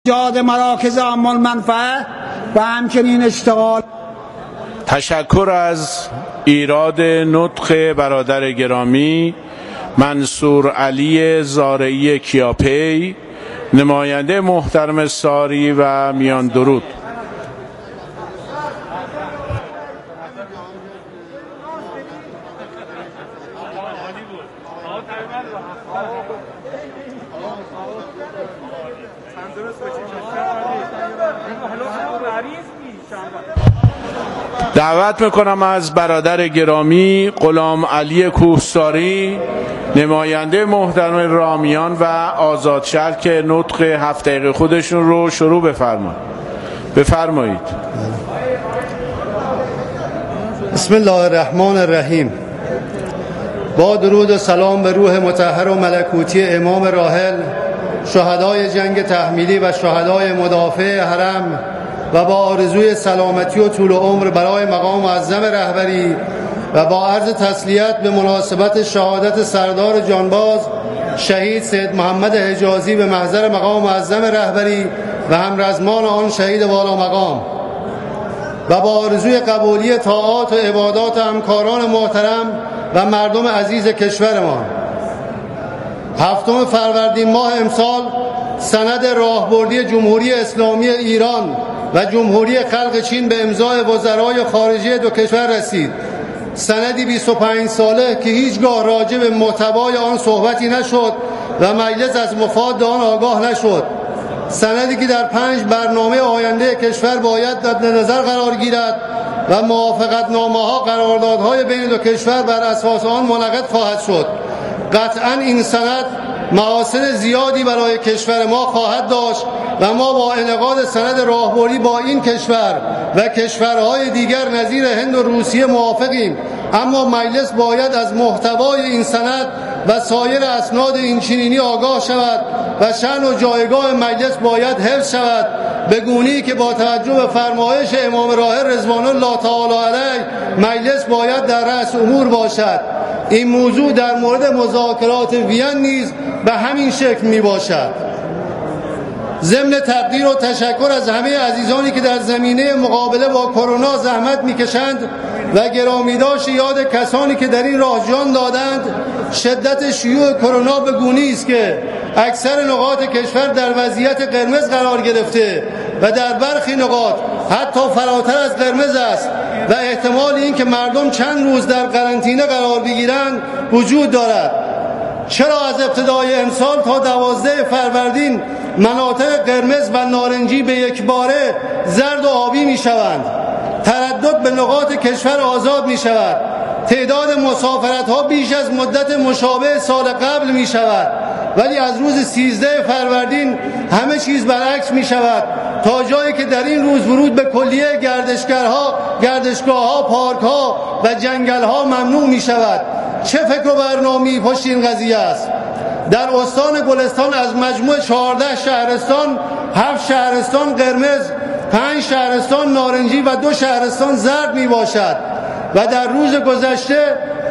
ایجاد مراکز عام المنفعه و همچنین اشتغال. تشکر از ایراد نطق برادر گرامی منصور علی زارعی کیاپی، نماینده محترم ساری و میان درود. دعوت میکنم از برادر گرامی غلام علی کوهساری، نماینده محترم رامیان و آزادشهر که نطق 7 دقیقه خودشون رو شروع بفرمایید. بسم الله الرحمن الرحیم. با درود و سلام به روح مطهر و ملکوتی امام راحل، شهدای جنگ تحمیلی و شهدای مدافع حرم، و با آرزوی سلامتی و طول عمر برای مقام معظم رهبری و با عرض تسلیت به مناسبت شهادت سردار جانباز شهید سید محمد حجازی به محضر مقام معظم رهبری و همرزمان آن شهید والا مقام، و با آرزوی قبولی طاعات و عبادات همکاران محترم و مردم عزیز کشورمان، 7 فروردین ماه امسال سند راهبردی جمهوری اسلامی ایران و جمهوری خلق چین به امضای وزرای خارجه دو کشور رسید. سندی 25 ساله که هیچگاه راجع به محتوای آن صحبتی نشد و مجلس از مفاد آن آگاه نشد. سندی که در 5 برنامه آینده کشور باید در نظر قرار گیرد و موافقتنامه‌ها قراردادهای بین دو کشور بر اساس آن منعقد خواهد شد. قطعاً این سند محاسن زیادی برای کشور ما خواهد داشت و ما با انعقاد سند راهبردی با این کشور و کشورهای دیگر نظیر هند و روسیه موافقیم، اما مجلس باید از محتوای این سند و سایر اسناد این چنینی آگاه شود و شأن و جایگاه مجلس باید حفظ شود، به گونه‌ای که با توجه به فرمایش امام راحل رضوان الله تعالی علیه مجلس باید در رأس امور باشد. این موضوع در مورد مذاکرات وین نیز به همین شکل می باشد. ضمن تقدیر و تشکر از همه عزیزانی که در زمینه مقابله با کرونا زحمت میکشند و گرامیداشت یاد کسانی که در این راه جان دادند، شدت شیوع کرونا به گونه‌ای است که اکثر نقاط کشور در وضعیت قرمز قرار گرفته و در برخی نقاط حتی فراتر از قرمز است و احتمال این که مردم چند روز در قرنطینه قرار بگیرند وجود دارد. چرا از ابتدای امسال تا 12 فروردین مناطق قرمز و نارنجی به یک باره زرد و آبی می شوند؟ تردد به نقاط کشور آزاد می شود. تعداد مسافرت ها بیش از مدت مشابه سال قبل می شود، ولی از روز 13 فروردین همه چیز برعکس می شود، تا جایی که در این روز ورود به کلیه گردشگاه ها، پارک ها و جنگل ها ممنوع می شود. چه فکر و برنامه‌ای پشت این قضیه است؟ در استان گلستان از مجموع 14 شهرستان 7 شهرستان قرمز، 5 شهرستان نارنجی و 2 شهرستان زرد می باشد و در روز گذشته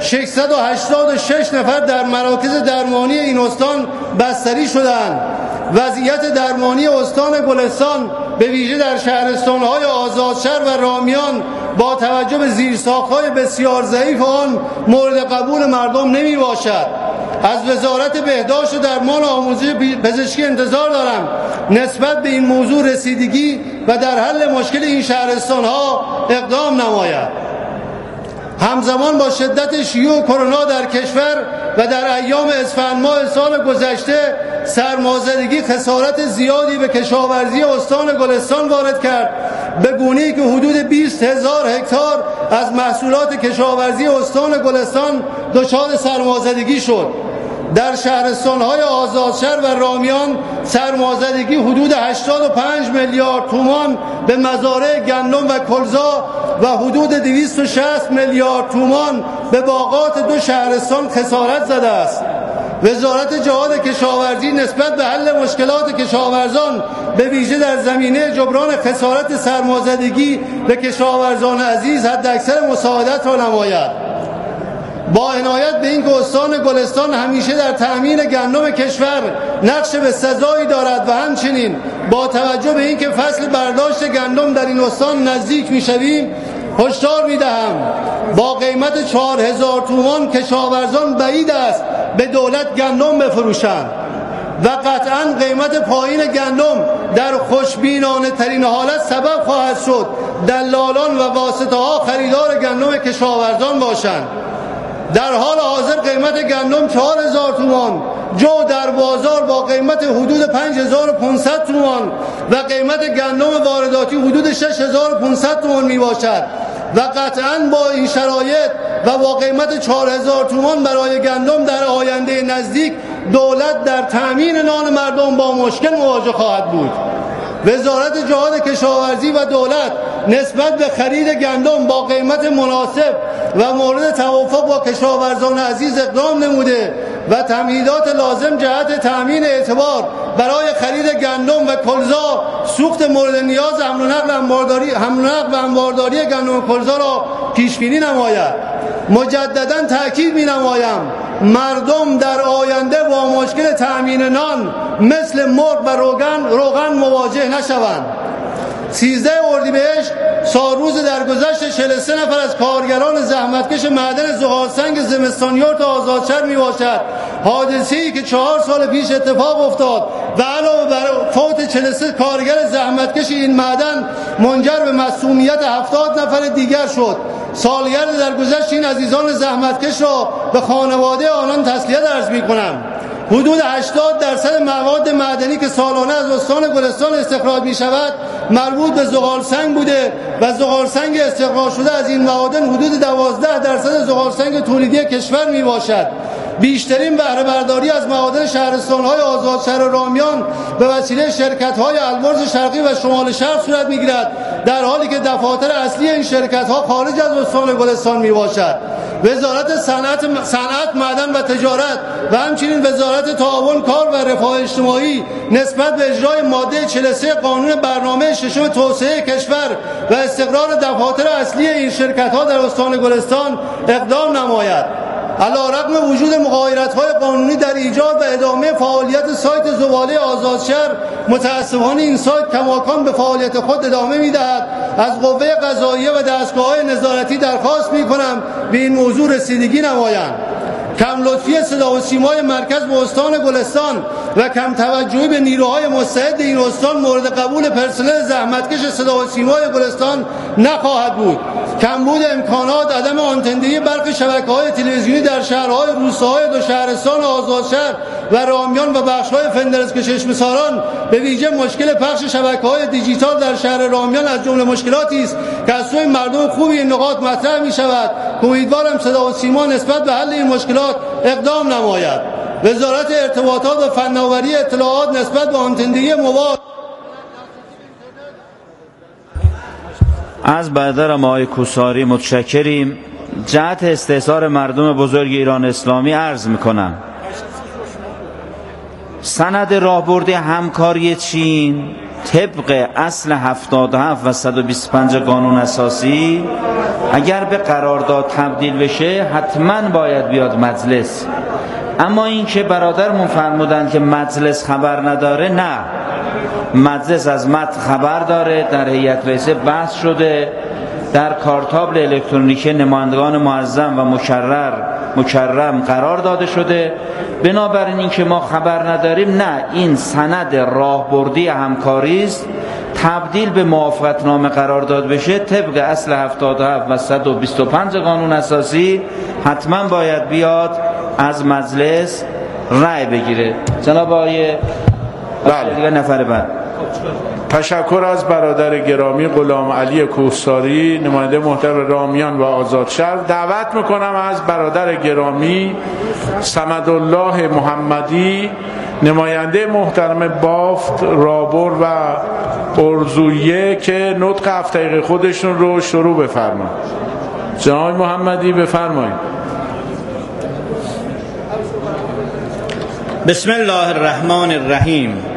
686 نفر در مراکز درمانی این استان بستری شدند. وضعیت درمانی استان گلستان به ویژه در شهرستان‌های آزادشهر و رامیان با توجه به زیرساخت‌های بسیار ضعیف آن مورد قبول مردم نمی باشد. از وزارت بهداشت و درمان و آموزش پزشکی انتظار دارم نسبت به این موضوع رسیدگی و در حل مشکل این شهرستان‌ها اقدام نماید. همزمان با شدت شیوع کرونا در کشور و در ایام اسفند ماه سال گذشته سرمازدگی خسارت زیادی به کشاورزی استان گلستان وارد کرد، به گونه‌ای که حدود 20,000 هکتار از محصولات کشاورزی استان گلستان دچار سرمازدگی شد. در شهرستان‌های آزادشهر و رامیان سرمازدگی حدود 85 میلیارد تومان به مزارع گندم و کلزا و حدود 260 میلیارد تومان به باغات 2 شهرستان خسارت زده است. وزارت جهاد کشاورزی نسبت به حل مشکلات کشاورزان به ویژه در زمینه جبران خسارت سرمازدگی به کشاورزان عزیز حداکثر مساعدت را نماید. با عنایت به اینکه استان گلستان همیشه در تأمین گندم کشور نقش بسزایی دارد و همچنین با توجه به اینکه فصل برداشت گندم در این استان نزدیک می‌شویم هشدار می‌دهم با قیمت 4000 تومان کشاورزان بعید است به دولت گندم بفروشند و قطعاً قیمت پایین گندم در خوشبینانه ترین حالت سبب خواهد شد دلالان و واسطه ها خریدار گندم کشاورزان باشند. در حال حاضر قیمت گندم 4000 تومان، جو در بازار با قیمت حدود 5500 تومان و قیمت گندم وارداتی حدود 6500 تومان می باشد و قطعاً با این شرایط و با قیمت 4000 تومان برای گندم در آینده نزدیک دولت در تأمین نان مردم با مشکل مواجه خواهد بود. وزارت جهاد کشاورزی و دولت نسبت به خرید گندم با قیمت مناسب و مورد توافق با کشاورزان عزیز اقدام نموده و تمهیدات لازم جهت تأمین اعتبار برای خرید گندم و کلزا، سوخت مورد نیاز حمل و نقل و انبارداری گندم کلزا را پیش بینی نماید. مجددا تأکید می‌نمایم مردم در آینده با مشکل تأمین نان مثل مرغ و روغن مواجه نشوند. 13 اردیبهشت سالروز درگذشت 43 نفر از کارگران زحمتکش معدن زغالسنگ زمستانیورت آزادشهر می باشد. حادثه‌ای که 4 سال پیش اتفاق افتاد و علاوه بر فوت 43 کارگر زحمتکش این معدن منجر به مسمومیت 70 نفر دیگر شد. سالگرد درگذشت این عزیزان زحمتکش را به خانواده آنان تسلیت عرض می‌کنم. حدود 80% مواد معدنی که سالانه از استان گلستان استخراج می شود مربوط به زغالسنگ بوده و زغالسنگ استخراج شده از این معادن حدود 12% زغالسنگ تولیدی کشور می باشد. بیشترین بهره برداری از معادن شهرستان‌های آزادشهر رامیان به وسیله شرکت‌های البرز شرقی و شمال شرق صورت می‌گیرد، در حالی که دفاتر اصلی این شرکت‌ها خارج از استان گلستان میباشد. وزارت صنعت، معدن و تجارت و همچنین وزارت تعاون، کار و رفاه اجتماعی نسبت به اجرای ماده 43 قانون برنامه ششم توسعه کشور و استقرار دفاتر اصلی این شرکت‌ها در استان گلستان اقدام نماید. علی‌رغم وجود مغایرت‌های قانونی در ایجاد و ادامه فعالیت سایت زباله آزادشهر، متأسفانه این سایت کماکان به فعالیت خود ادامه می‌دهد. از قوه قضاییه و دستگاه‌های نظارتی درخواست می‌کنم به این موضوع رسیدگی نمایند. کم لطفی صدا و سیمای مرکز به استان گلستان و کم توجهی به نیروهای مستعد این استان مورد قبول پرسنل زحمتکش صدا و سیمای گلستان نخواهد بود. کمبود امکانات، عدم آنتندگی برخی شبکه‌های تلویزیونی در شهرهای روستاهای دو شهرستان آزادشهر و رامیان و بخش‌های فندرسک و چشمه‌ساران به ویژه مشکل پخش شبکه‌های دیجیتال در شهر رامیان از جمله مشکلاتی است که از سوی مردم خوب این نقاط مطرح می‌شود. امیدوارم صدا و سیما نسبت به حل این مشکلات اقدام نماید. وزارت ارتباطات و فناوری اطلاعات نسبت به آنتندگی مواد از برادرم آقای کوساری متشکریم. جهت استحضار مردم بزرگ ایران اسلامی عرض میکنم سند راهبردی همکاری چین طبق اصل 77 و 125 قانون اساسی اگر به قرارداد تبدیل بشه حتما باید بیاد مجلس. اما این که برادرمون فرمودن که مجلس خبر نداره، نه، مجلس از متن خبر داره، در هیئت رئیسه بحث شده، در کارتابل الکترونیکی نمایندگان معظم و مکرم قرار داده شده. بنابراین این که ما خبر نداریم، نه، این سند راهبردی همکاری است، تبدیل به موافقتنامه قرار داد بشه طبق اصل 77 و 125 قانون اساسی حتما باید بیاد از مجلس رأی بگیره. جناب آقای دیگه نفر بعد. تشکر از برادر گرامی غلام علی کوهساری نماینده محترم رامیان و آزادشهر. دعوت میکنم از برادر گرامی صمدالله محمدی نماینده محترم بافت، رابر و ارزویه که نطق 7 دقیقه خودشون رو شروع بفرمایید. جناب محمدی بفرمایید. بسم الله الرحمن الرحیم.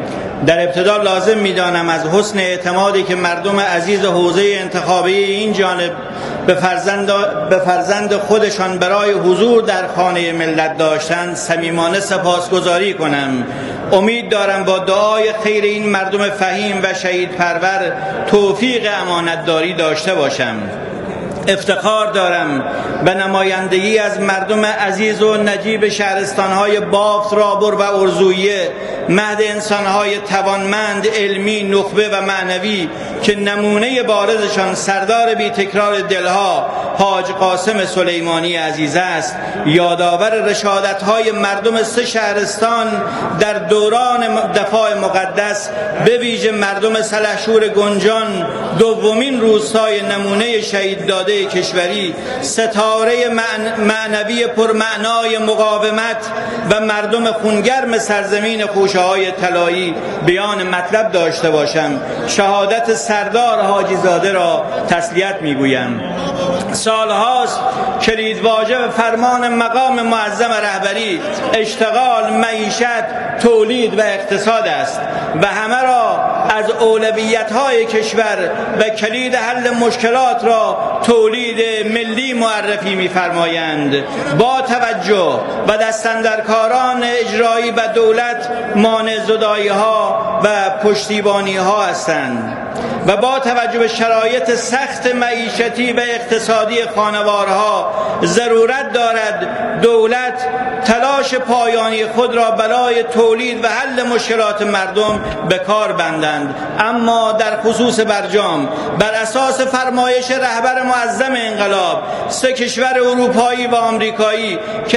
در ابتدا لازم می‌دانم از حسن اعتمادی که مردم عزیز حوزه انتخابی این جانب به فرزند خودشان برای حضور در خانه ملت داشتند صمیمانه سپاسگزاری کنم. امید دارم با دعای خیر این مردم فهیم و شهید پرور توفیق امانتداری داشته باشم. افتخار دارم به نمایندگی از مردم عزیز و نجیب شهرستان‌های بافت، رابر و ارزویه، مهد انسان‌های توانمند، علمی، نخبه و معنوی که نمونه بارزشان سردار بی تکرار دلها حاج قاسم سلیمانی عزیز است، یادآور رشادت‌های مردم 3 شهرستان در دوران دفاع مقدس، به ویژه مردم سلحشور گنجان، دومین روستای نمونه شهید داده کشوری، ستاره معنوی پرمعنای مقاومت و مردم خونگرم سرزمین خوشه‌های طلایی بیان مطلب داشته باشم. شهادت سردار حاجی زاده را تسلیت میگویم. سالهاست کلیدواژه و فرمان مقام معظم رهبری اشتغال، معیشت، تولید و اقتصاد است و همه را از اولویت‌های کشور و کلید حل مشکلات را تولید ملی معرفی می‌فرمایند. با توجه و دستاندرکاران اجرایی و دولت مانع زدایی‌ها و پشتیبانی‌ها هستند و با توجه به شرایط سخت معیشتی و اقتصادی خانوارها ضرورت دارد دولت تلاش پایانی خود را برای تولید و حل مشکلات مردم به کار بندند. اما در خصوص برجام بر اساس فرمایش رهبر معظم انقلاب 3 کشور اروپایی و آمریکایی که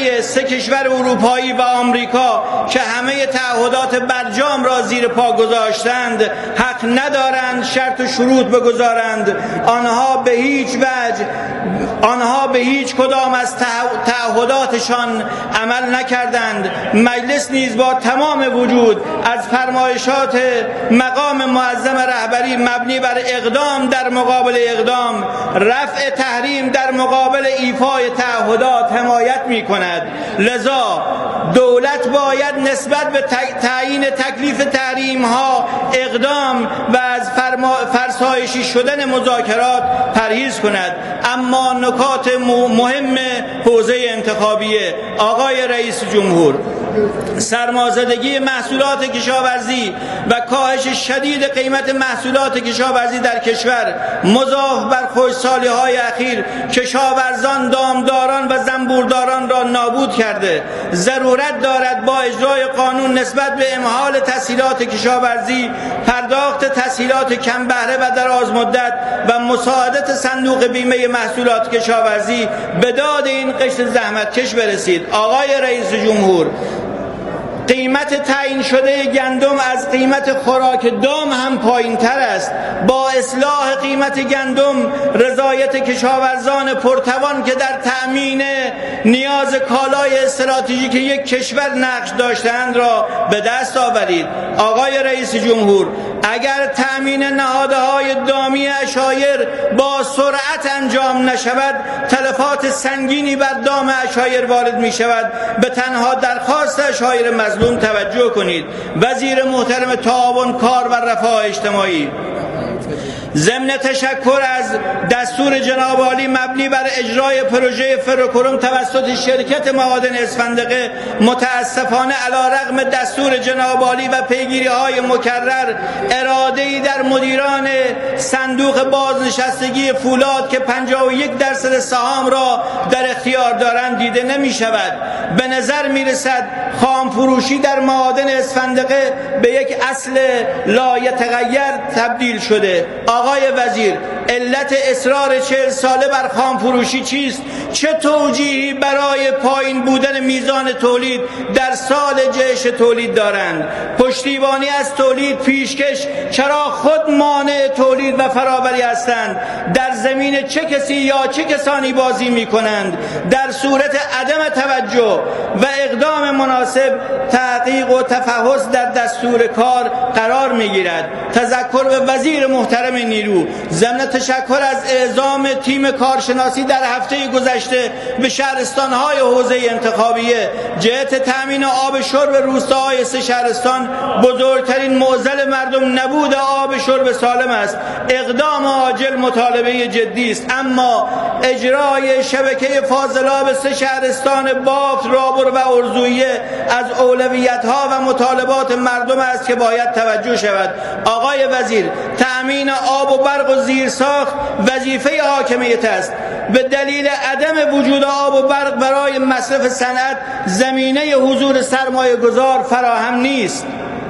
همه تعهدات برجام را زیر پا گذاشتند حق ندارند شرط و شروط بگذارند. آنها به هیچ کدام از تعهداتشان عمل نکردند. مجلس نیز با تمام وجود از فرمایشات مقام معظم رهبری مبنی بر اقدام در مقابل اقدام، رفع تحریم در مقابل ایفای تعهدات حمایت می کند. لذا دولت باید نسبت به تعیین تکلیف تحریم ها اقدام و از فرسایشی شدن مذاکرات پرهیز کند. اما نکات مهم حوزه انتخابیه، آقای رئیس جمهور، سرمازدگی محصولات کشاورزی و کاهش شدید قیمت محصولات کشاورزی در کشور مضاف بر خشکسالی‌های اخیر کشاورزان، دامداران و زنبورداران را نابود کرده. ضرورت دارد با اجرای قانون نسبت به امهال تسهیلات کشاورزی، پرداخت تسهیلات کم بهره و دراز مدت و مساعدت صندوق بیمه محصولات کشاورزی به داد این قشر زحمتکش برسید. آقای رئیس جمهور، قیمت تعیین شده گندم از قیمت خوراک دام هم پایین تر است. با اصلاح قیمت گندم رضایت کشاورزان پرتوان که در تأمین نیاز کالای استراتژیک یک کشور نقش داشتند را به دست آورید. آقای رئیس جمهور، اگر تأمین نهادهای دامی عشایر با سرعت انجام نشود تلفات سنگینی بر دام عشایر وارد می شود. به تنها درخواست عشایر مظلوم توجه کنید. وزیر محترم تعاون، کار و رفاه اجتماعی، ضمن تشکر از دستور جناب عالی مبنی بر اجرای پروژه فروکروم توسط شرکت معادن اسفندقه، متاسفانه علیرغم دستور جناب عالی و پیگیری‌های مکرر اراده‌ای در مدیران صندوق بازنشستگی فولاد که 51% سهام را در اختیار دارند دیده نمی‌شود. به نظر می‌رسد خام فروشی در معادن اسفندقه به یک اصل لایتغیر تبدیل شده. آقای وزیر، علت اصرار 40 ساله بر خام فروشی چیست؟ چه توجیهی برای پایین بودن میزان تولید در سال جهش تولید دارند؟ پشتیبانی از تولید، پیشکش، چرا خود مانع تولید و فراوری هستند؟ در زمین چه کسی یا چه کسانی بازی می کنند؟ در صورت عدم توجه و اقدام مناسب تحقیق و تفحص در دستور کار قرار می گیرد. تذکر به وزیر محترم نیرو. ضمن تشکر از اعزام تیم کارشناسی در هفته گذشته به شهرستان‌های حوزه انتخابیه جهت تأمین آب شرب روستاهای 3 شهرستان بزرگترین معضل مردم نبود آب شرب سالم است. اقدام عاجل مطالبه جدی است، اما اجرای شبکه فاضلاب 3 شهرستان بافت، رابر و ارزویه از اولویت‌ها و مطالبات مردم است که باید توجه شود. آقای وزیر، تأمین آب و برق و زیرساخت وظیفه حاکمیت است. به دلیل عدم وجود آب و برق برای مصرف صنعت زمینه حضور سرمایه گذار فراهم نیست.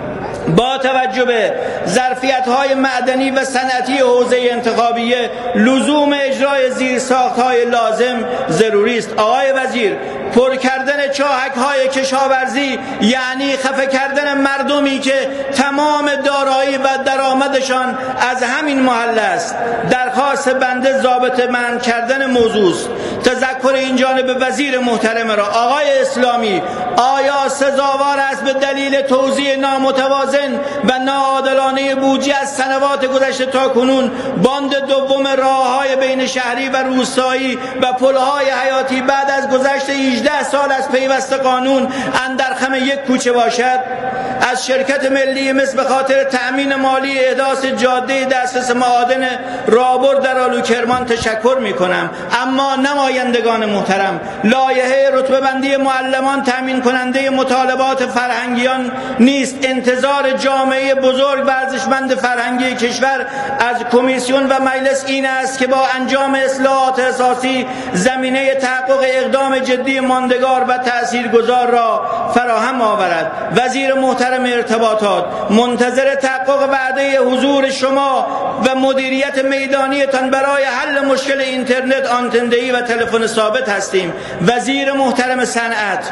با توجه به ظرفیت‌های معدنی و صنعتی حوزه انتخابیه لزوم اجرای زیرساخت‌های لازم ضروری است. آقای وزیر، پر کردن چاهک‌های کشاورزی یعنی خفه کردن مردمی که تمام دارایی و درآمدشان از همین محل است. درخواست بنده ضابطه‌مند کردن موضوع است. تذکر این جانب وزیر محترم را. آقای اسلامی، آیا سزاوار است به دلیل توزیع نامتوازن و ناعادلانه بودجه از سنوات گذشته تا کنون باند دوم راه‌های بین شهری و روستایی و پل‌های حیاتی بعد از گذشت 18 سال از پیوست قانون اندر خم یک کوچه باشد؟ از شرکت ملی مس به خاطر تأمین مالی احداث جاده دسترس معادن رابر در آلو کرمان تشکر می‌کنم، اما نمایندگان محترم، لایحه رتبه بندی معلمان تأمین کننده مطالبات فرهنگیان نیست. انتظار جامعه بزرگ و ارزشمند فرهنگی کشور از کمیسیون و مجلس این است که با انجام اصلاحات اساسی زمینه تحقق اقدام جدی ماندگار و تاثیرگذار را فراهم آورد. وزیر محترم ارتباطات، منتظر تحقق وعده حضور شما و مدیریت میدانیتان برای حل مشکل اینترنت، آنتندهی و تلفن ثابت هستیم. وزیر محترم صنعت،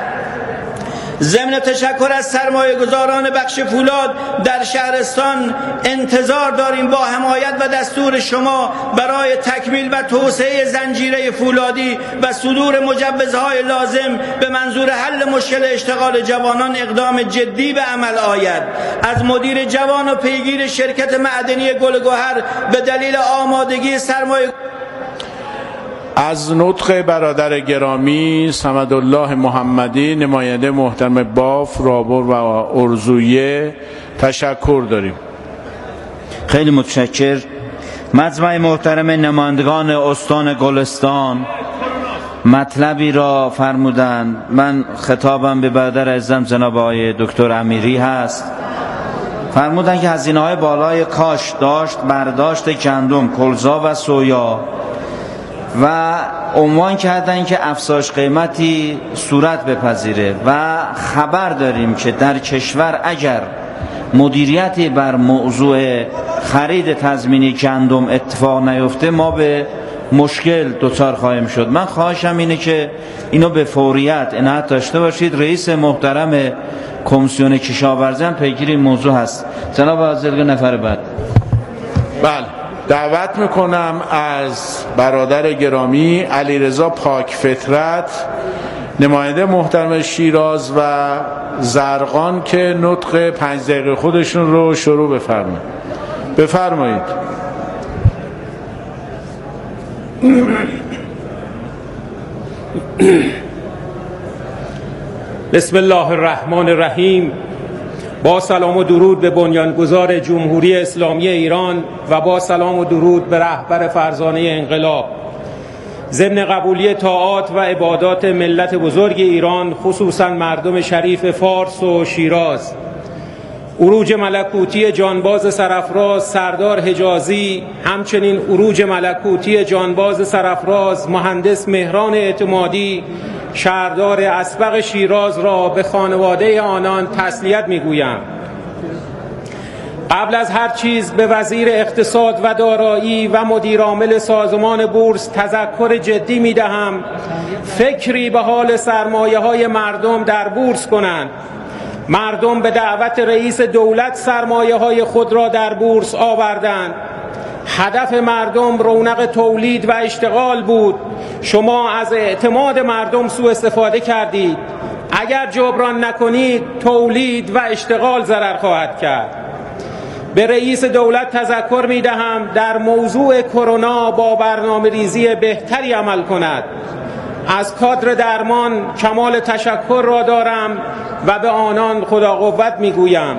ضمن تشکر از سرمایه گذاران بخش فولاد در شهرستان انتظار داریم با حمایت و دستور شما برای تکمیل و توسعه زنجیره فولادی و صدور مجوزهای لازم به منظور حل مشکل اشتغال جوانان اقدام جدی به عمل آید. از مدیر جوان و پیگیر شرکت معدنی گلگهر به دلیل آمادگی سرمایه از نطق برادر گرامی صمدالله محمدی نماینده محترم باف، رابر و ارزویه تشکر داریم. خیلی متشکر. مجمع محترم نمایندگان استان گلستان مطلبی را فرمودند. من خطابم به برادر عزیزم جناب آقای دکتر امیری هست. فرمودند که هزینه‌های بالای کاش، داشت، برداشت گندم، کلزا و سویا و عنوان کردن که افزایش قیمتی صورت بپذیره و خبر داریم که در کشور اگر مدیریتی بر موضوع خرید تضمینی گندم اتفاق نیفته ما به مشکل دچار خواهیم شد. من خواهشم اینه که اینو به فوریت عنایت داشته باشید. رئیس محترم کمیسیون کشاورزی هم پیگیر این موضوع هست. جناب حاضرگاه نفر بعد. بله، دعوت میکنم از برادر گرامی علیرضا پاک فطرت نماینده محترم شیراز و زرقان که نطق 5 دقیقه خودشون رو شروع بفرمایید. بسم الله الرحمن الرحیم. با سلام و درود به بنیانگذار جمهوری اسلامی ایران و با سلام و درود به رهبر فرزانه انقلاب. ضمن قبولی طاعات و عبادات ملت بزرگ ایران، خصوصا مردم شریف فارس و شیراز، عروج ملکوتی جانباز سرافراز سردار حجازی، همچنین عروج ملکوتی جانباز سرافراز مهندس مهران اعتمادی، شهردار اسبق شیراز را به خانواده آنان تسلیت می‌گویم. قبل از هر چیز به وزیر اقتصاد و دارایی و مدیر عامل سازمان بورس تذکر جدی می‌دهم فکری به حال سرمایه‌های مردم در بورس کنند. مردم به دعوت رئیس دولت سرمایه‌های خود را در بورس آوردند. هدف مردم رونق تولید و اشتغال بود. شما از اعتماد مردم سوء استفاده کردید. اگر جبران نکنید تولید و اشتغال ضرر خواهد کرد. به رئیس دولت تذکر می دهم در موضوع کرونا با برنامه ریزی بهتری عمل کند. از کادر درمان کمال تشکر را دارم و به آنان خدا قوت می گویم.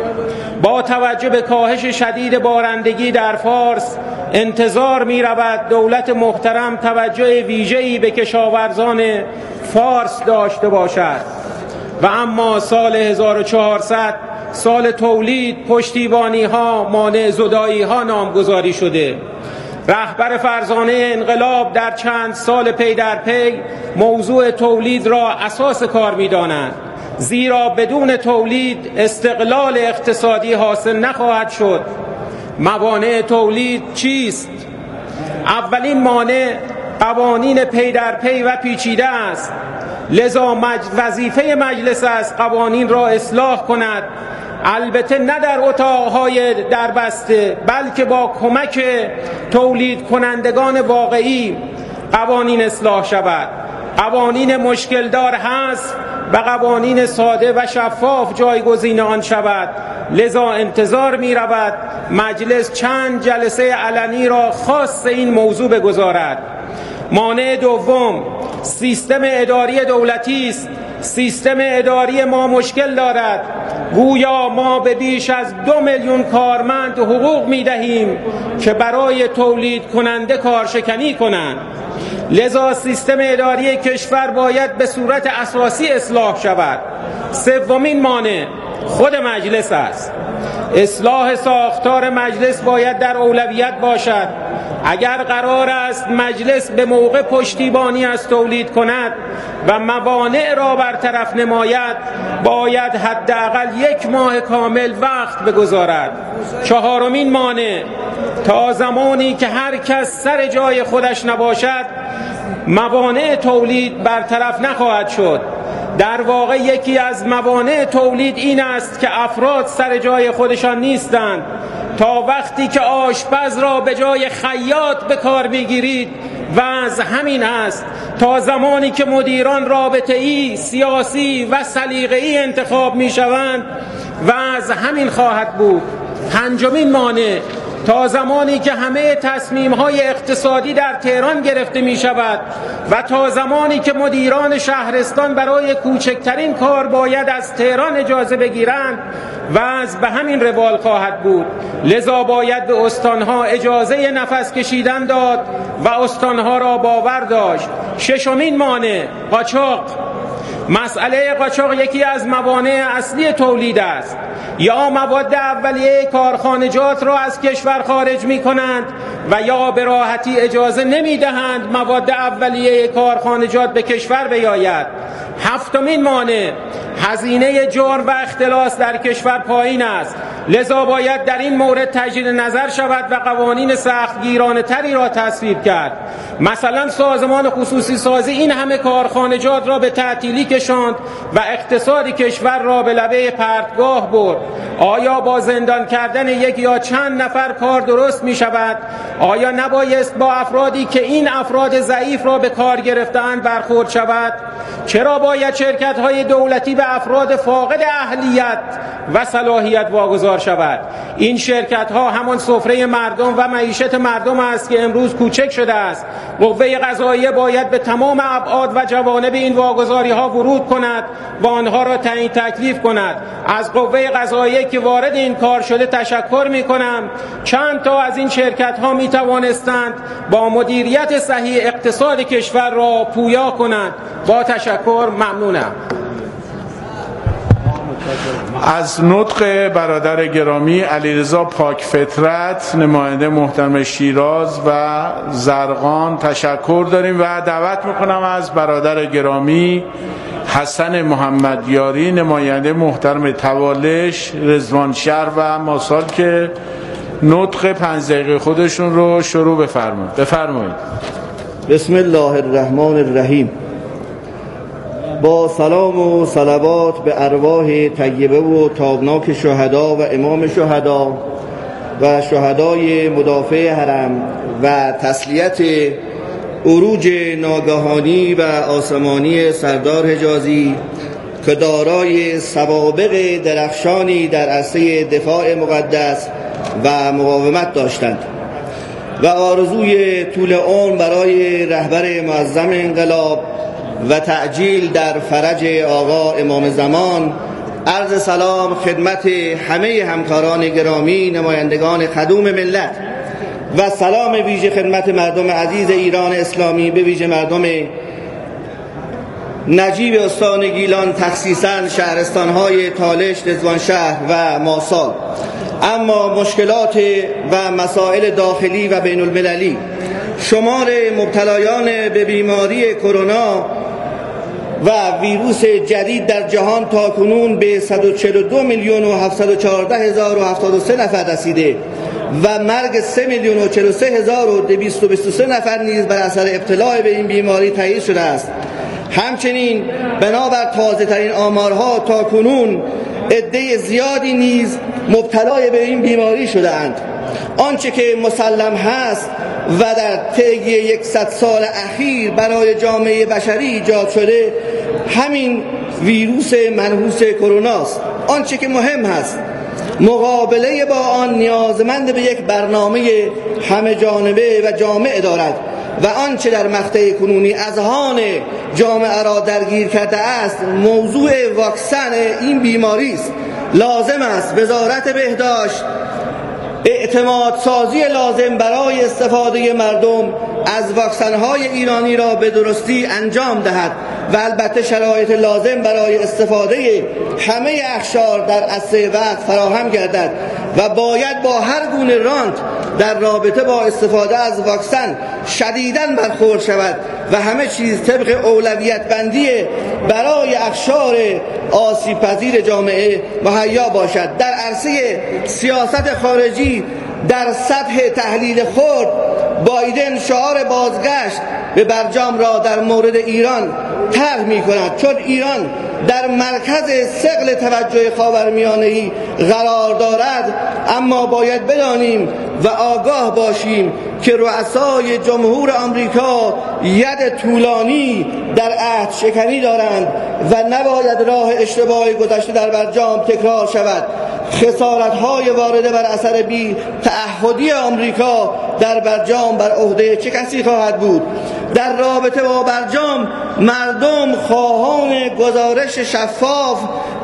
با توجه به کاهش شدید بارندگی در فارس انتظار می رود دولت محترم توجه ویژه‌ای به کشاورزان فارس داشته باشد و اما سال 1400 سال تولید، پشتیبانی ها، مانع زدایی ها نامگذاری شده. رهبر فرزانه انقلاب در چند سال پی در پی موضوع تولید را اساس کار می دانند، زیرا بدون تولید استقلال اقتصادی حاصل نخواهد شد. موانع تولید چیست؟ اولین مانع قوانین پی در پی و پیچیده است، لذا وظیفه مجلس است قوانین را اصلاح کند، البته نه در اتاقهای دربسته بلکه با کمک تولید کنندگان واقعی قوانین اصلاح شود. قوانین مشکل دار هست و قوانین ساده و شفاف جایگزین آن شود. لذا انتظار می رود مجلس چند جلسه علنی را خاص این موضوع بگذارد. مانع دوم سیستم اداری دولتی است. سیستم اداری ما مشکل دارد، گویا ما به بیش از 2 میلیون کارمند حقوق می دهیم که برای تولید کننده کارشکنی کنند. لذا سیستم اداری کشور باید به صورت اساسی اصلاح شود. سومین مانع خود مجلس است. اصلاح ساختار مجلس باید در اولویت باشد. اگر قرار است مجلس به موقع پشتیبانی از تولید کند و موانع را برطرف نماید، باید حداقل 1 ماه کامل وقت بگذارد. چهارمین مانع تا زمانی که هر کس سر جای خودش نباشد موانع تولید برطرف نخواهد شد. در واقع یکی از موانع تولید این است که افراد سر جای خودشان نیستند. تا وقتی که آشپز را به جای خیاط به کار میگیرید وضع همین است. تا زمانی که مدیران رابطه‌ای، سیاسی و سلیقه‌ای انتخاب میشوند وضع همین خواهد بود. پنجمین مانع تا زمانی که همه تصمیم‌های اقتصادی در تهران گرفته می شود و تا زمانی که مدیران شهرستان برای کوچکترین کار باید از تهران اجازه بگیرند وضع به همین روال خواهد بود. لذا باید به استانها اجازه نفس کشیدن داد و استانها را باور داشت. ششمین مانع قاچاق. مسئله قاچاق یکی از موانع اصلی تولید است. یا مواد اولیه کارخانجات را از کشور خارج می کنند و یا به راحتی اجازه نمی دهند مواد اولیه کارخانجات به کشور بیاید. هفتمین مانع هزینه جرم و اختلاس در کشور پایین است. لذا باید در این مورد تجدید نظر شود و قوانین سختگیرانه تری را تصویب کرد. مثلا سازمان خصوصی سازی این همه کارخانجات را به تعطیلی کشاند و اقتصاد کشور را به لبه پرتگاه برد. آیا با زندان کردن 1 یا چند نفر کار درست می شود؟ آیا نبایست با افرادی که این افراد ضعیف را به کار گرفتند برخورد شود؟ چرا باید شرکت‌های دولتی به افراد فاقد اهلیت و صلاحیت واگذار شود؟ این شرکت‌ها همان سفره مردم و معیشت مردم است که امروز کوچک شده است. قوه قضاییه باید به تمام ابعاد و جوانب این واگذاری‌ها ورود کند و آنها را تعیین تکلیف کند. از قوه قضاییه که وارد این کار شده تشکر می‌کنم. چند تا از این شرکت‌ها می‌توانستند با مدیریت صحیح اقتصاد کشور را پویا کنند. با تشکر، ممنونم. از نطق برادر گرامی علیرضا پاکفطرت نماینده محترم شیراز و زرقان تشکر داریم و دعوت میکنم از برادر گرامی حسن محمدیاری نماینده محترم توالش، رضوانشهر و ماسال که نطق 5 دقیقه خودشون رو شروع بفرمایید. بسم الله الرحمن الرحیم. با سلام و صلوات به ارواح طیبه و تابناک شهدا و امام شهدا و شهدای مدافع حرم و تسلیت عروج ناگهانی و آسمانی سردار حجازی که دارای سوابق درخشانی در عرصه دفاع مقدس و مقاومت داشتند و آرزوی طول عمر برای رهبر معظم انقلاب و تعجیل در فرج آقا امام زمان. عرض سلام خدمت همه همکاران گرامی، نمایندگان خدوم ملت و سلام ویژه خدمت مردم عزیز ایران اسلامی، به ویژه مردم نجیب استان گیلان، تخصیصاً شهرستان‌های تالش، رضوانشهر و ماسال. اما مشکلات و مسائل داخلی و بین المللی، شمار مبتلایان به بیماری کرونا و ویروس جدید در جهان تاکنون به 142,714,073 نفر رسیده و مرگ 3,043,223 نفر نیز بر اثر ابتلا به این بیماری تایید شده است. همچنین بنابر تازه ترین آمارها تاکنون عده زیادی نیز مبتلا به این بیماری شده اند. آنچه که مسلم هست و در طی 100 سال اخیر برای جامعه بشری ایجاد شده همین ویروس منحوس کرونا است. آنچه که مهم هست مقابله با آن نیازمند به یک برنامه همه جانبه و جامع دارد و آنچه در مقطع کنونی اذهان جامعه را درگیر کرده است موضوع واکسن این بیماری است. لازم است وزارت بهداشت اعتماد سازی لازم برای استفاده مردم از واکسن‌های ایرانی را به درستی انجام دهد و البته شرایط لازم برای استفاده همه اقشار در اسرع وقت فراهم گردد و باید با هر گونه رانت در رابطه با استفاده از واکسن شدیداً برخورد شود و همه چیز طبق اولویت بندی برای اقشار آسیب پذیر جامعه مهیا باشد. در عرصه سیاست خارجی در سطح تحلیل خرد بایدن شعار بازگشت به برجام را در مورد ایران طرح می کند، چون ایران در مرکز ثقل توجه خاورمیانه‌ای قرار دارد. اما باید بدانیم و آگاه باشیم که رؤسای جمهور آمریکا ید طولانی در عهد شکنی دارند و نباید راه اشتباه گذشته در برجام تکرار شود. خسارت‌های وارده بر اثر بی تعهدی آمریکا در برجام بر عهده چه کسی خواهد بود؟ در رابطه با برجام مردم خواهان گزارش شفاف،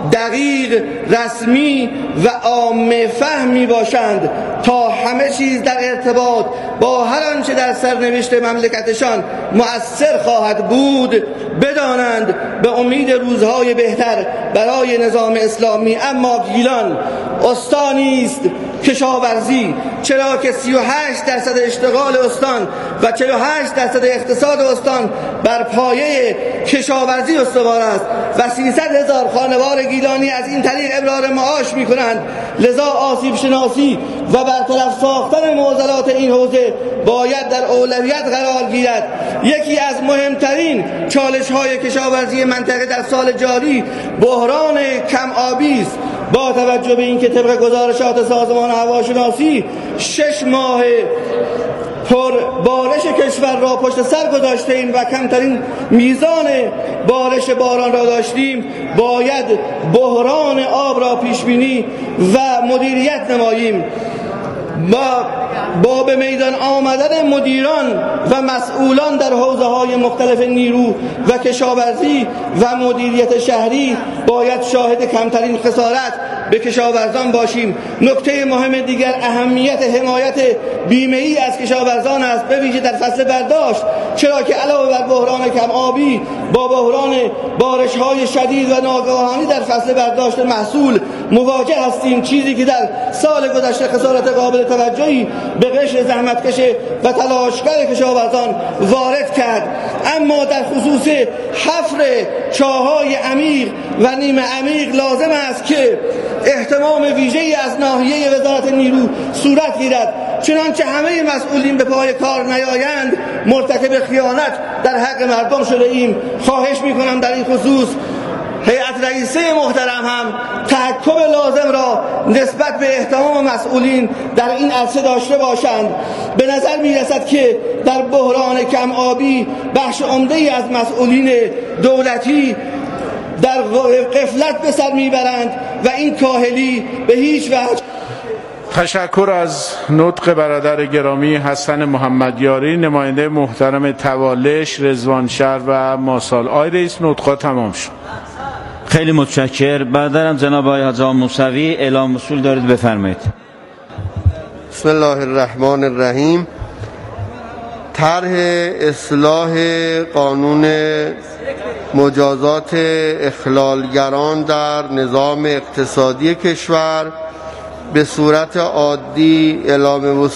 دقیق، رسمی و عامه فهمی باشند تا همه چیز در ارتباط با هر آنچه در سرنوشت مملکتشان مؤثر خواهد بود بدانند. به امید روزهای بهتر برای نظام اسلامی. اما گیلان استانی است کشاورزی، چرا که 38% اشتغال استان و 48% اقتصاد استان بر پایه کشاورزی استوار است و 300,000 خانوار گیلانی از این طریق ابرار معاش می کنند. لذا آسیب شناسی و برطرف ساختن معضلات این حوزه باید در اولویت قرار گیرد. یکی از مهمترین چالش‌های کشاورزی منطقه در سال جاری بحران کم آبی است. با توجه به اینکه طبق گزارشات سازمان هواشناسی 6 ماه بارش کشور را پشت سر گذاشتیم و کمترین میزان بارش باران را داشتیم، باید بحران آب را پیش بینی و مدیریت نماییم. با به میدان آمدن مدیران و مسئولان در حوزه‌های مختلف نیرو و کشاورزی و مدیریت شهری باید شاهد کمترین خسارت به کشاورزان باشیم. نکته مهم دیگر اهمیت حمایت بیمه‌ای از کشاورزان است، به ویژه در فصل برداشت، چرا که علاوه بر بحران کم آبی با بحران بارش‌های شدید و ناگهانی در فصل برداشت محصول مواجه هستیم، چیزی که در سال گذشته خسارت قابل توجهی به قشر زحمتکش و تلاشگر کشاورزان وارد کرد. اما در خصوص حفر چاه‌های عمیق و نیمه عمیق لازم است که اهتمام ویژه‌ای از ناحیه وزارت نیرو صورت گیرد. چنانچه همه مسئولین به پای کار نیایند مرتکب خیانت در حق مردم شده ایم. خواهش می‌کنم در این خصوص هیئت رئیسه محترم هم تحکم لازم را نسبت به اهتمام مسئولین در این عرصه داشته باشند. به نظر می‌رسد که در بحران کم آبی بخش عمده‌ای از مسئولین دولتی در غفلت به سر میبرند و این کاهلی به هیچ وجه تشکر از نطق برادر گرامی حسن محمدیاری، نماینده محترم توالش، رضوانشهر و ماسال. آقای رئیس، نطقا تمام شد. خیلی متشکر. برادرم جناب آقای حاج آقا موسوی اعلام اصول دارید، بفرمایید. بسم الله الرحمن الرحیم. طرح اصلاح قانون مجازات اخلالگران در نظام اقتصادی کشور به صورت عادی اعلام